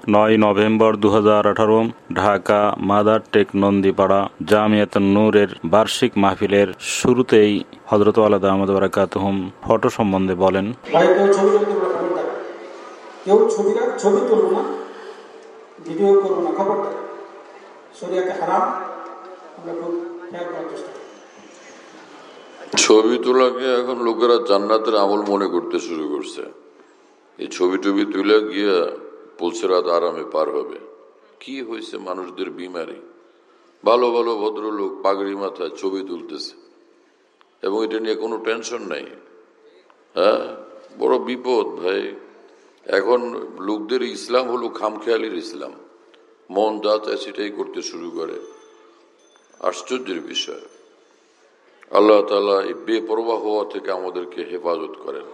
9 November 2018 Dhaka Madartek Nandipara Jamiatun নূরের বার্ষিক মাহফিলের শুরুতেই হযরত ওয়ালা দামাত বারাকাতুহুম ফটো সম্বন্ধে বলেন, কেউ ছবি তুলবো না, ভিডিও করবো না, খবরটা শরিয়াতে হারাম। আমরা খুব খেয়াল করার চেষ্টা করি। ছবি তোলাকে এখন লোকেরা জান্নাতের আমল মনে করতে শুরু করছে। এই ছবি টবি তুলে গিয়ে বলছে রাত আরামে পার হবে। কি হয়েছে মানুষদের বিমারি? ভালো ভালো ভদ্রলোক পাগড়ি মাথায় ছবি তুলতেছে এবং এটা নিয়ে কোনো টেনশন নাই। হ্যাঁ, বড় বিপদ ভাই। এখন লোকদের ইসলাম হলো খামখেয়ালির ইসলাম, মন যা চায় সেটাই করতে শুরু করে। আশ্চর্যের বিষয়। আল্লাহ তাআলা এই বেপরোয়া হওয়া থেকে আমাদেরকে হেফাজত করেন।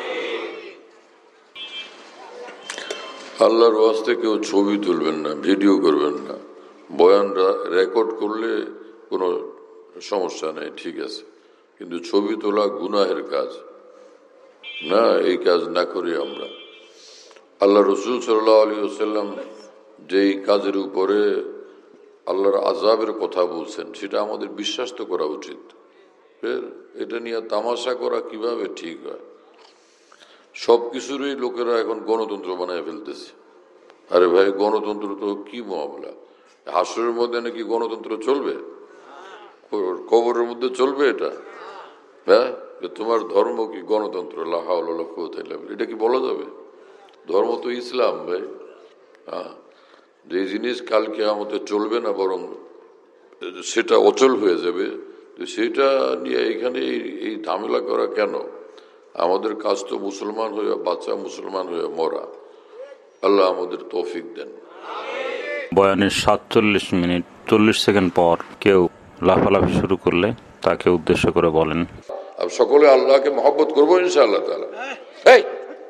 আল্লাহর ওয়াস্তে কেউ ছবি তুলবেন না, ভিডিও করবেন না। বয়ান রেকর্ড করলে কোনো সমস্যা নেই, ঠিক আছে, কিন্তু ছবি তোলা গুনাহের কাজ না। এই কাজ না করি আমরা। আল্লাহ রসুল সাল্লাল্লাহু আলাইহি ওয়াসাল্লাম যেই কাজের উপরে আল্লাহর আযাবের কথা বলছেন সেটা আমাদের বিশ্বাস তো করা উচিত। এটা নিয়ে তামাশা করা কিভাবে ঠিক হয়? সবকিছুরই লোকেরা এখন গণতন্ত্র বানায় ফেলতেছে। আরে ভাই, গণতন্ত্র তো কি মামলা? হাসরের মধ্যে নাকি গণতন্ত্র চলবে? কবরের মধ্যে চলবে এটা? হ্যাঁ, তোমার ধর্ম কি গণতন্ত্র? লা হাওলা ওয়ালা কুওয়াতা ইল্লা বিল্লাহ, এটা কি বলা যাবে? ধর্ম তো ইসলাম ভাই। হ্যাঁ, যে জিনিস কাল কিয়ামতে চলবে না, বরং সেটা অচল হয়ে যাবে, সেটা নিয়ে এখানে এই ঝামেলা করা কেন? আমাদের কাজ তো মুসলমান হয়ে বাচ্চা, মুসলমান হয়ে মরা। আল্লাহ আমাদের তৌফিক দেন। বয়ানের 47 মিনিট 40 সেকেন্ড পর কেউ লাফালাফি শুরু করলে তাকে উদ্দেশ্য করে বলেন, সকলে আল্লাহকে মহব্বত করবো ইনশাআল্লাহ তাআলা। এই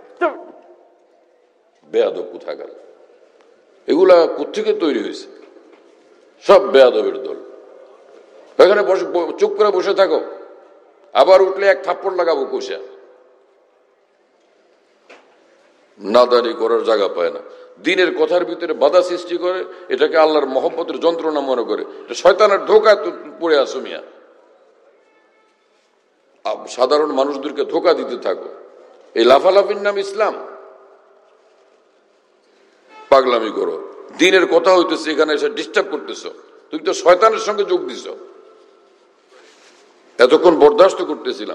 বেয়াদব কোথাকার, এগুলা কোত্থেকে তৈরি হয়েছে? সব বেয়াদবের দল। এখানে বসে চুপ করে বসে থাকো, আবার উঠলে এক থাপ্পড় লাগাবো কষা। নাদারি করার জায়গা পায় না, দিনের কথার ভিতরে বাধা সৃষ্টি করে, এটাকে আল্লাহর মহব্বতের যন্ত্রণা মনে করে। শয়তানের ধোঁকা পড়ে আসো মিয়া। সাধারণ মানুষদেরকে ধোঁকা দিতে থাকো। এই লাফালাফির নাম ইসলাম? পাগলামি করো। দিনের কথা হইতেছে, এখানে এসে ডিস্টার্ব করতেছ। তুমি তো শয়তানের সঙ্গে যোগ দিছ। এতক্ষণ বরদাস্ত করতেছিলাম।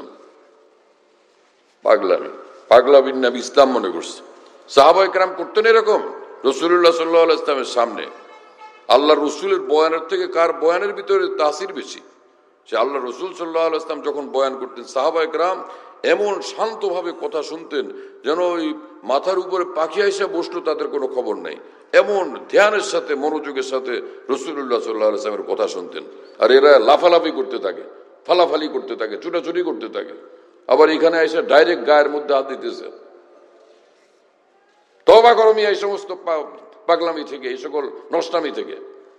পাগলামির নাম ইসলাম মনে করছে। সাহাবায়ে কেরাম করতেন এরকম। রাসূলুল্লাহ সাল্লাল্লাহু আলাইহি ওয়াসাল্লামের সামনে আল্লাহ রসুলের বয়ানের থেকে কার বয়ানের ভিতরে তাসির বেশি? সে আল্লাহ রসুল সাল্লাল্লাহু আলাইহি ওয়াসাল্লাম যখন বয়ান করতেন, সাহাবায়ে কেরাম এমন শান্তভাবে কথা শুনতেন যেন ওই মাথার উপরে পাখি এসে বসলো, তাদের কোনো খবর নাই। এমন ধ্যানের সাথে, মনোযোগের সাথে রাসূলুল্লাহ সাল্লাল্লাহু আলাইহি ওয়াসাল্লামের কথা শুনতেন। আর এরা লাফালাফি করতে থাকে, ফালাফালি করতে থাকে, ছুটাছুটি করতে থাকে। আবার এখানে এসে ডাইরেক্ট গায়ের মধ্যে হাত দিতেছে। তওবা করো মিয়া এই সমস্ত পাগলামি থেকে, এই সকল নষ্টামি থেকে।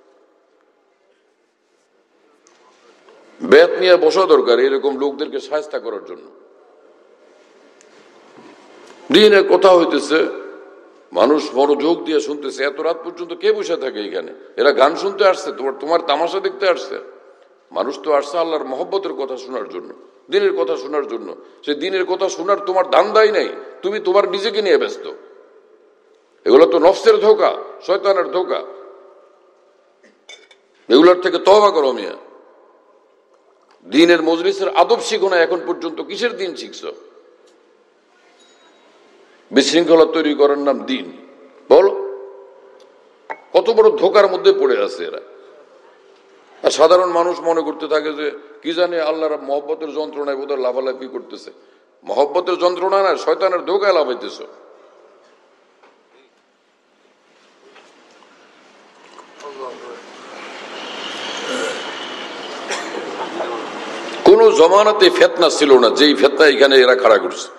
বেত নিয়ে বসা দরকার এরকম লোকদেরকে শায়েস্তা করার জন্য। দিনের কথা হইতেছে, মানুষ মনোযোগ দিয়ে শুনতেছে। এত রাত পর্যন্ত কে বসে থাকে এখানে? এরা গান শুনতে আসছে? তোমার তামাশা দেখতে আসছে? মানুষ তো আসছে আল্লাহর মহব্বতের কথা শোনার জন্য, দিনের কথা শোনার জন্য। সে দিনের কথা শোনার তোমার ধান্দাই নাই, তুমি তোমার নিজেকে নিয়ে ব্যস্ত। এগুলো তো নফসের ধোঁকা, শয়তানের ধোঁকা। এগুলোর থেকে তওবা করো মিয়া। দিনের মজলিসের আদব শিখো না এখন পর্যন্ত। কিসের দিন শিখছো? বিশৃঙ্খলা তৈরি করার নাম দিন? বলো, কত বড় ধোঁকার মধ্যে পড়ে আছে এরা। আর সাধারণ মানুষ মনে করতে থাকে যে কি জানে আল্লাহর মহব্বতের যন্ত্রণায় বোধহয় লাফালাফি করতেছে। মহব্বতের যন্ত্রণা না, শয়তানের ধোঁকায় লাফাইতেছ। কোন জমানাতে ফিতনা ছিল না যেই ফিতনা এখানে এরা খাড়া করছে।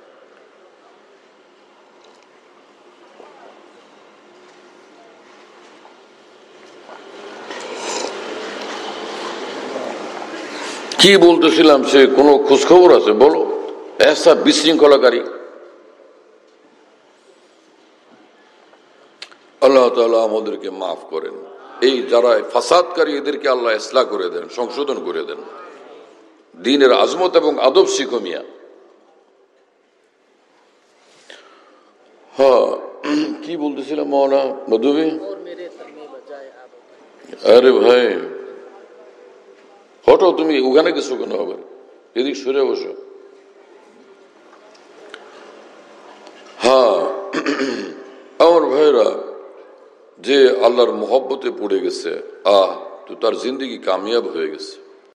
কি বলতেছিলাম, সে কোনো খোঁজখবর আছে? বলো। এসা বিশৃঙ্খলাকারী আল্লাহ তাআলা আমাদেরকে মাফ করেন। এই যারা ফাসাদকারী এদেরকে আল্লাহ ইসলাহ করে দেন, সংশোধন করে দেন। দ্বীনের আজমত এবং আদব শিখো মিয়া। হ্যাঁ, কি বলতেছিলাম মৌলানা মধুবী? আরে ভাই হটো, তুমি ওখানে কিছু কেন আবার, এদিক সরে বসো। হ্যাঁ, আমার ভাইরা যে আল্লাহর মোহব্বতে পড়ে গেছে, তো তার জিন্দেগি কামিয়াব হয়ে গেছে।